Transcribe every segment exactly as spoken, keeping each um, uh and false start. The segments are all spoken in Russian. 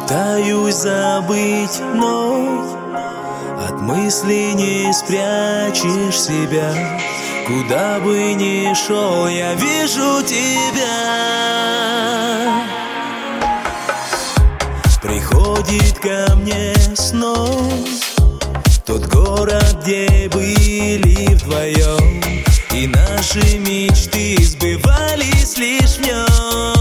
Пытаюсь забыть, но от мыслей не спрячешь себя. Куда бы ни шел, я вижу тебя. Приходит ко мне снова тот город, где были вдвоем, и наши мечты сбывались лишь в нем.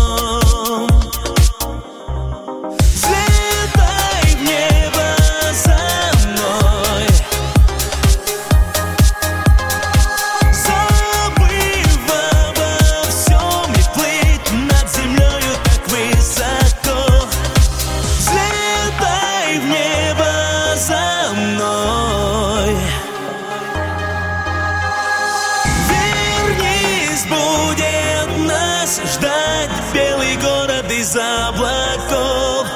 Взлетай в небо за мной, забыв обо всем, и плыть над землею так высоко. Взлетай в небо за мной. Вернись, будет нас ждать белый город из облаков.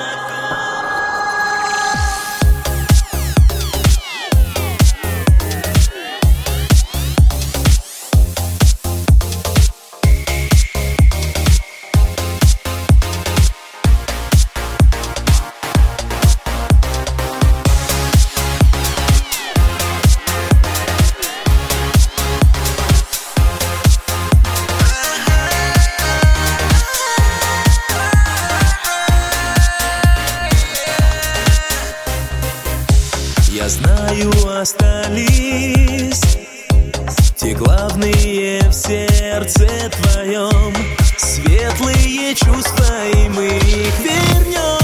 Я знаю, остались те главные в сердце твоем светлые чувства, и мы их вернем.